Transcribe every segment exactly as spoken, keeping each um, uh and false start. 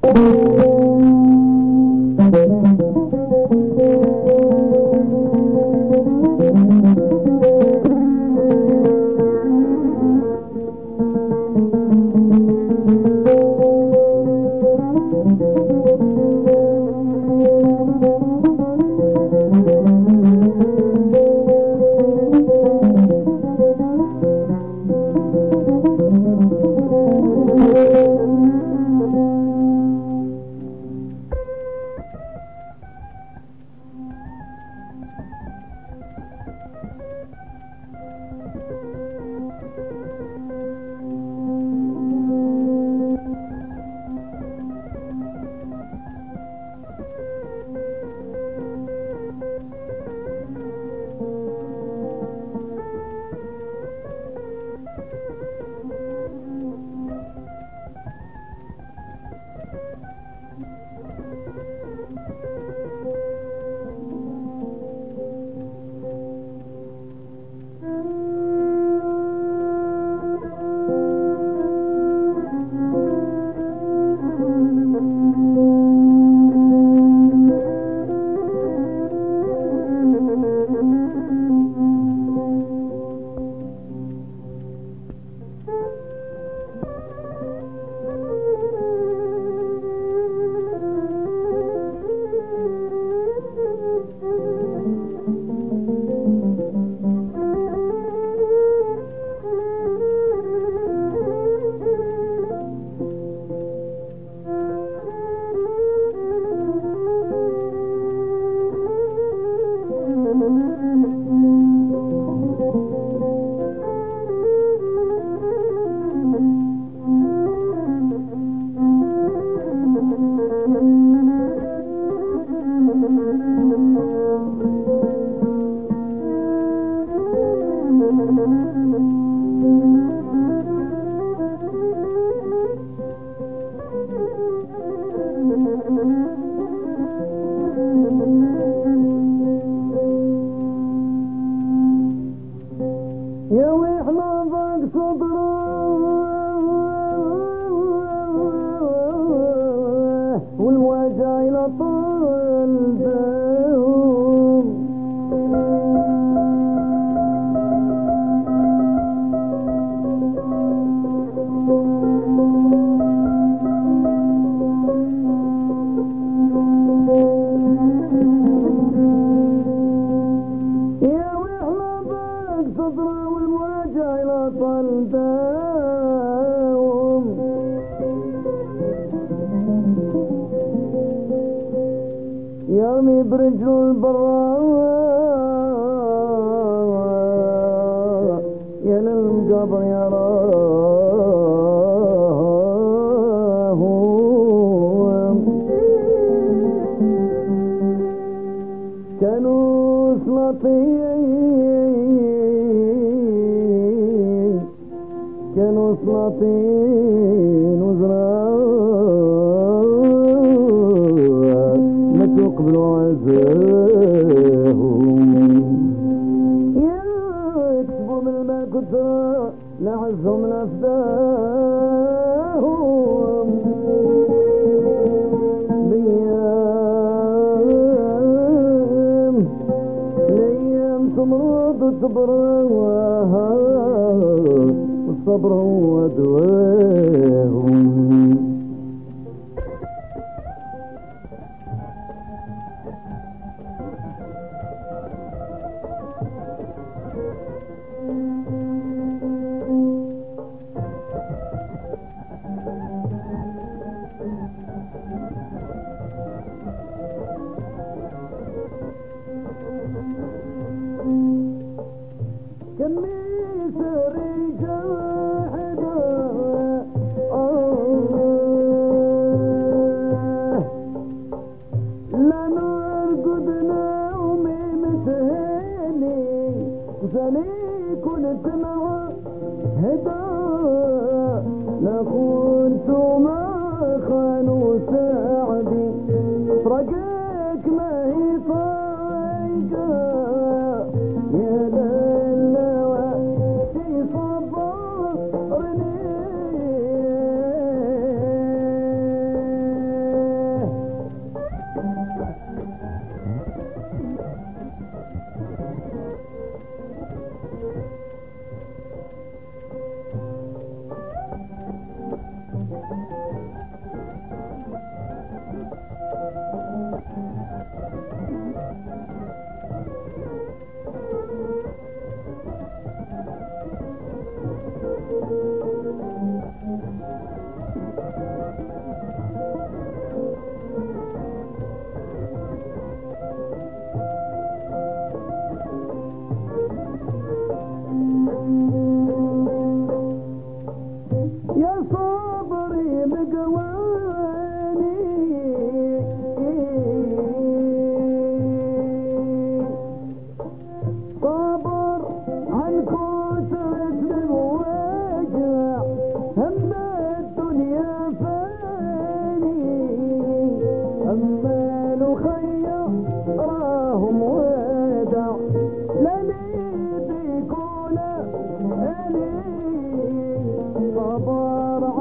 يرمي برجله البراء يا للقبر يراه كانوا سلاطين كانوا سلاطين وزراء ما تقبلوا عزاهم يكسبوا من المال كثر لا عزهم لا فداهم ليام ليام تمرض وتصبر والصبر هو دواهم كميس رجال لا نرقد نومي متهني زني كنت مع هدا لا كنت ما خانوا ساعدي طرقك ما هي طايقة يا للوى في صبرني.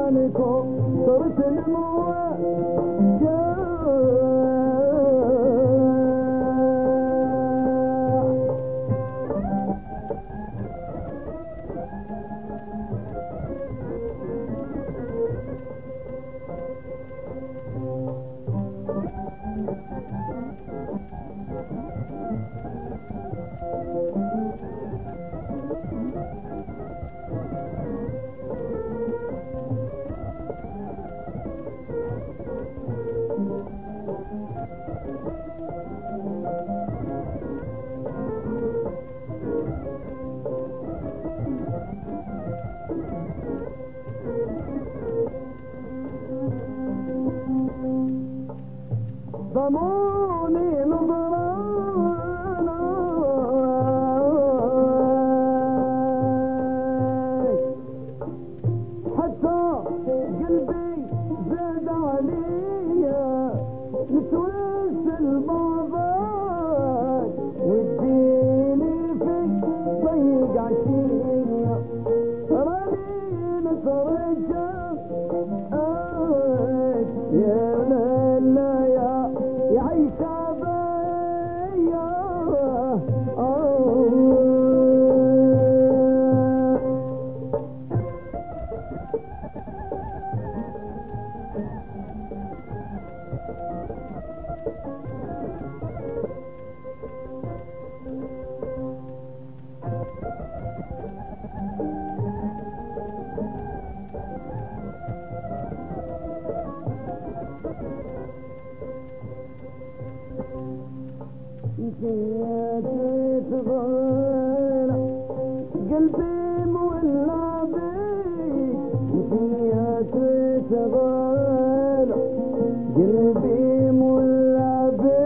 زمانكم صرت الموجه ضموني نظرانا حتى قلبي زاد عليا نتوسل بعضك وتديني فيك ضيق عشية راني نترجى يا لا يا يعيش بيا نسيت تغير قلبي مولع بيك نسيت تغير قلبي مولع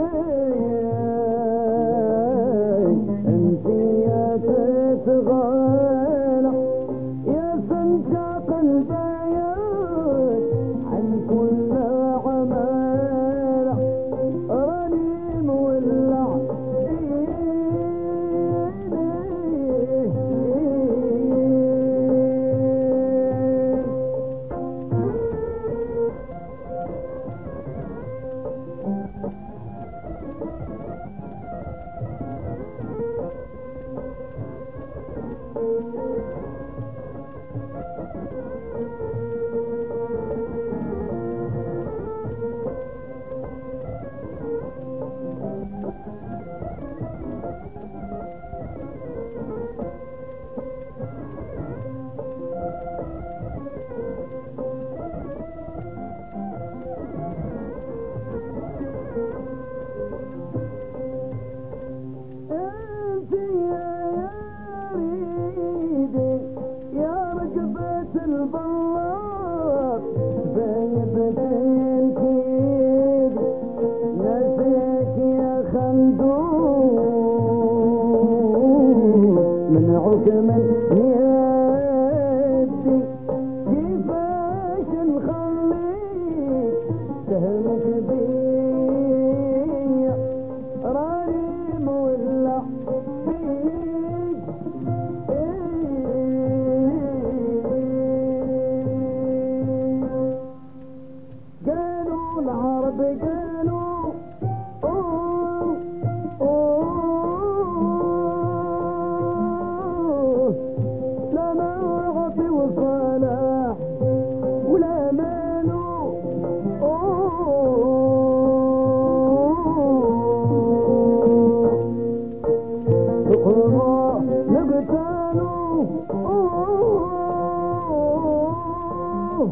بيك نسيت تغير يا سنجا قلبي عن كل عمال راني مولع البواب بيبت الكيد نسيك يا خندوق منعك من يدي كيفاش نخليك سهمك بيا راني مولع فيك العرب قالوا أوه أوه لا معطي وصلاح ولا مالو أوه تقرأ نقتالوا أوه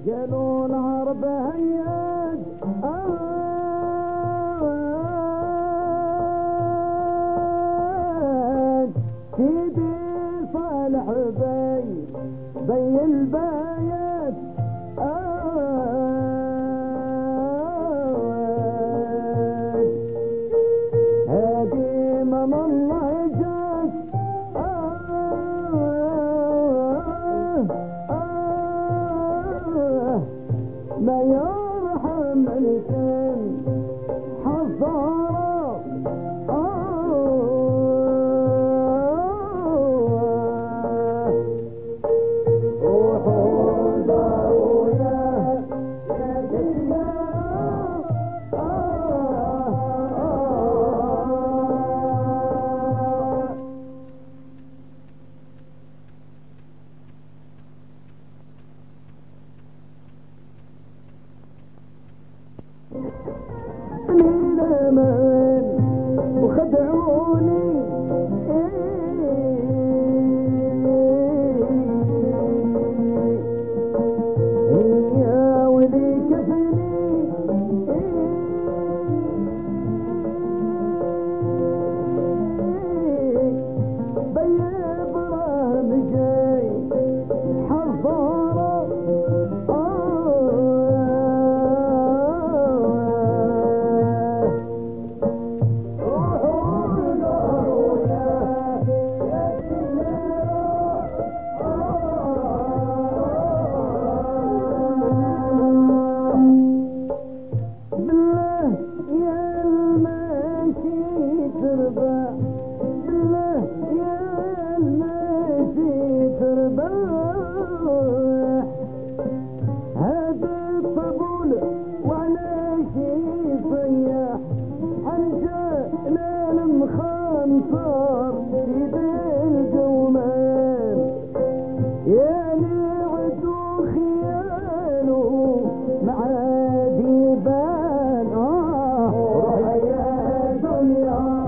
قالوا العرب هيج سيدي صالح بي بي البايت هادي من الله جاك ما يرحم الكل حضارة روحوا داروا يا يا من الأمان وخدعوني يا ولي كفني بيض رمجي حضارة هذا الطبول وعلى شي صياح حنجانا المخنصر في بالقومان يا لعدو خياله مع ديبان اه روح يا دنيا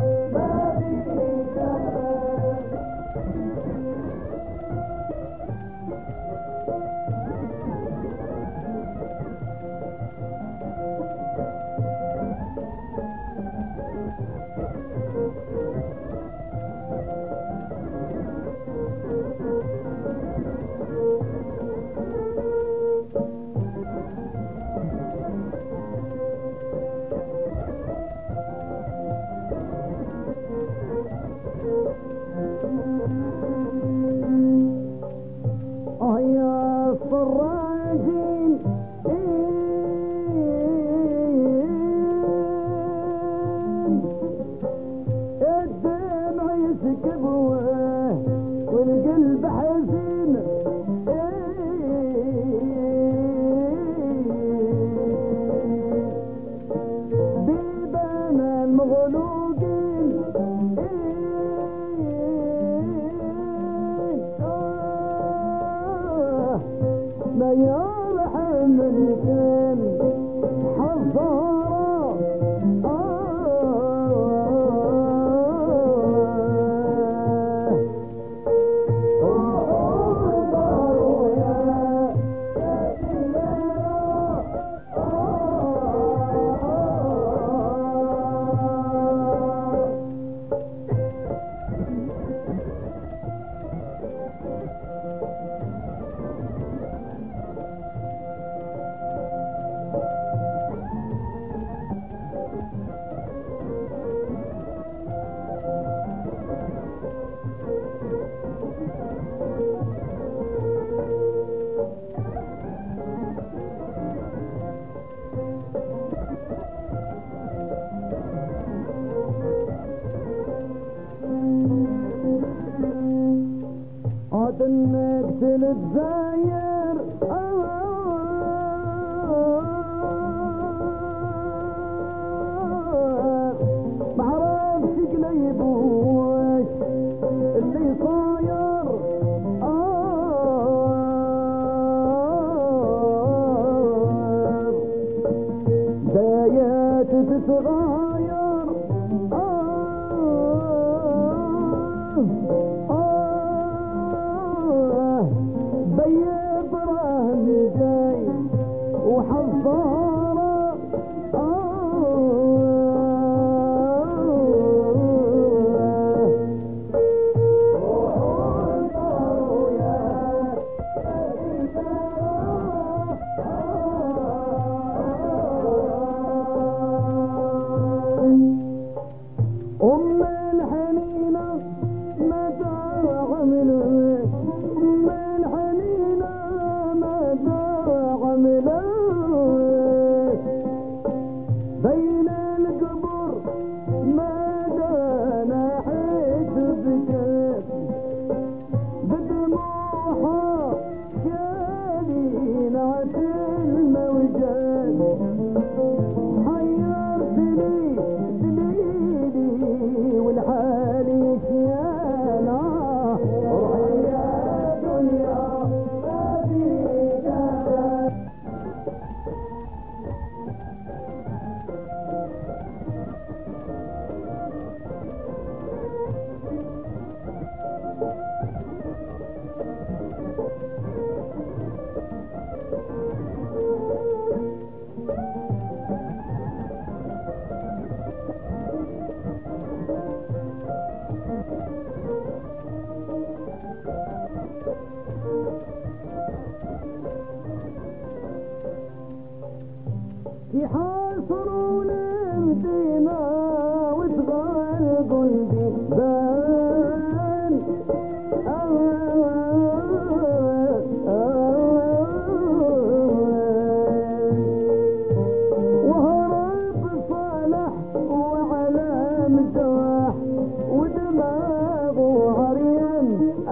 اه يا الصراجين الدمع يسكب والقلب حزين بيبان المغلوقين ما يرحم الكل حضارة عاد نقتل الزاير معرفش قليب وش اللي صاير دايات تتغاير بيض رهن جاي ظهره أم الحنينة متى عملت أم الحنينة متى عملت بين القبر مدى نحيت بكت بدموعها شالينة الموجات حيرتني دليلي والحال يشيانا روحي يا دنيا ما فيك يحاصرون المدينة وتغال قلبي بان وهرب صالح وعلى مداح ودماغه عريان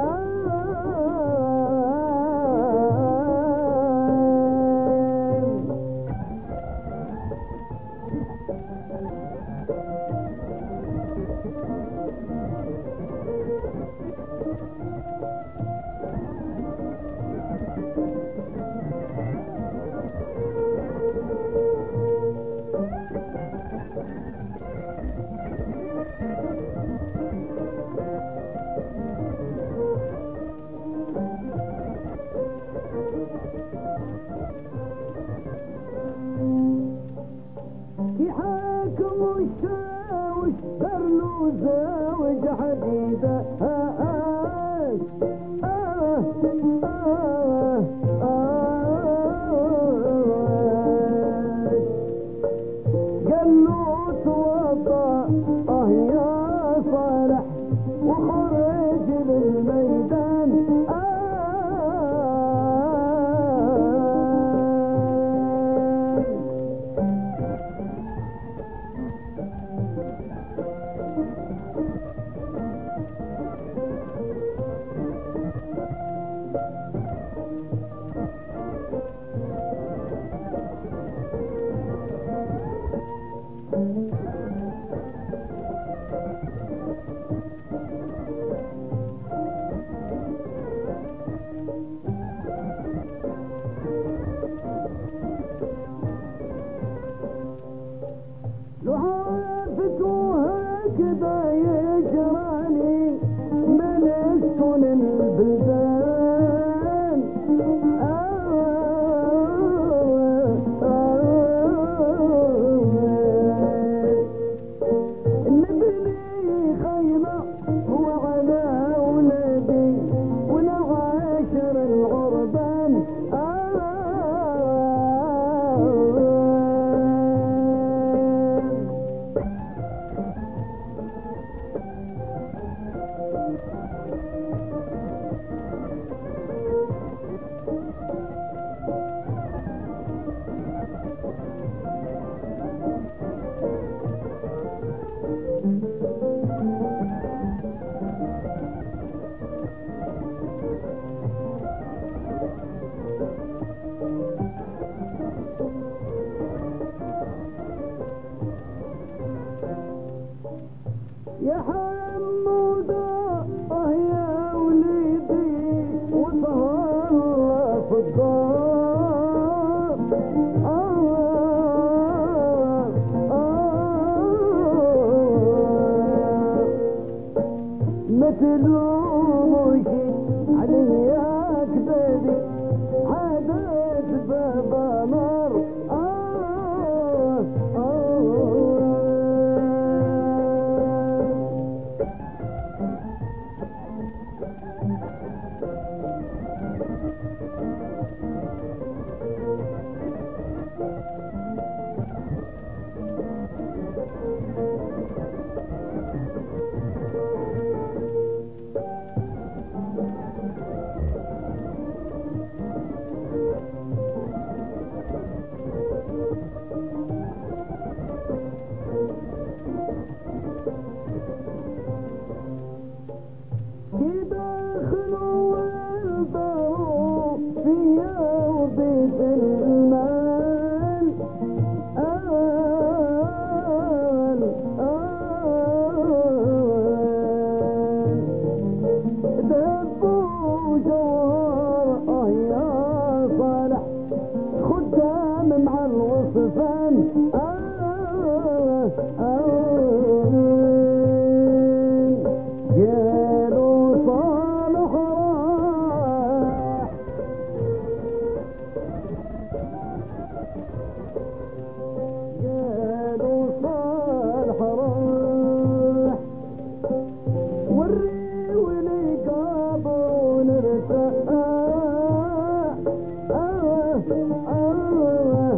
يحاكم وشاوش برلوزة وجحديدة آه آه آه آه آه قال له توضى آه يا صالح وخرج للميدان كذا يجراني من اسكن البلدان آه آه نبني خيمة وعلى ولدي ونعاشر الغربان يا حمودة اه يا وليدي وتهلا في الدار آه آه ما تلوموش عليا كبدي عادت بابا نار آه صفان آه آه قالوا صالح راح قالوا صالح راح وري ولي قابون ارتاح آه آه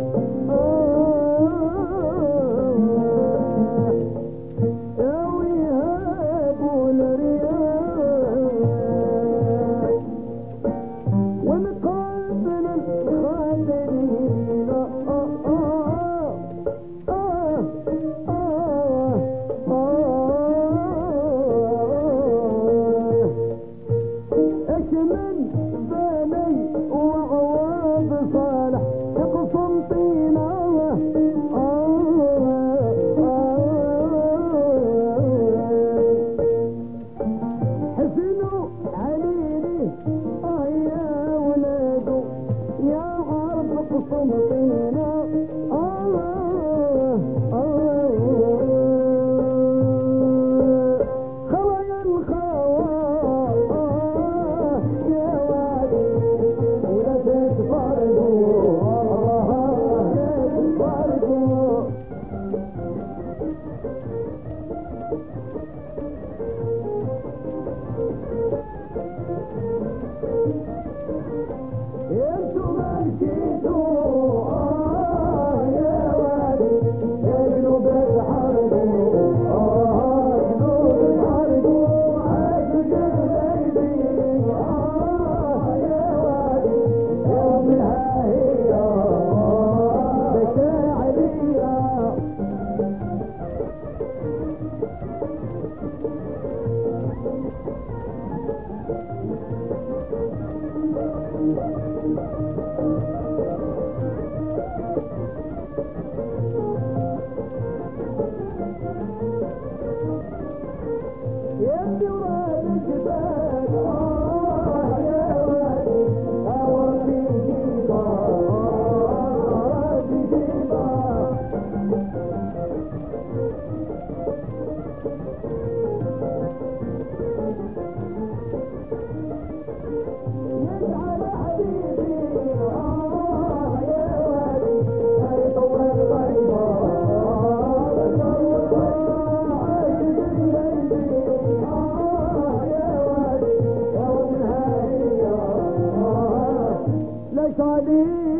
ليش علي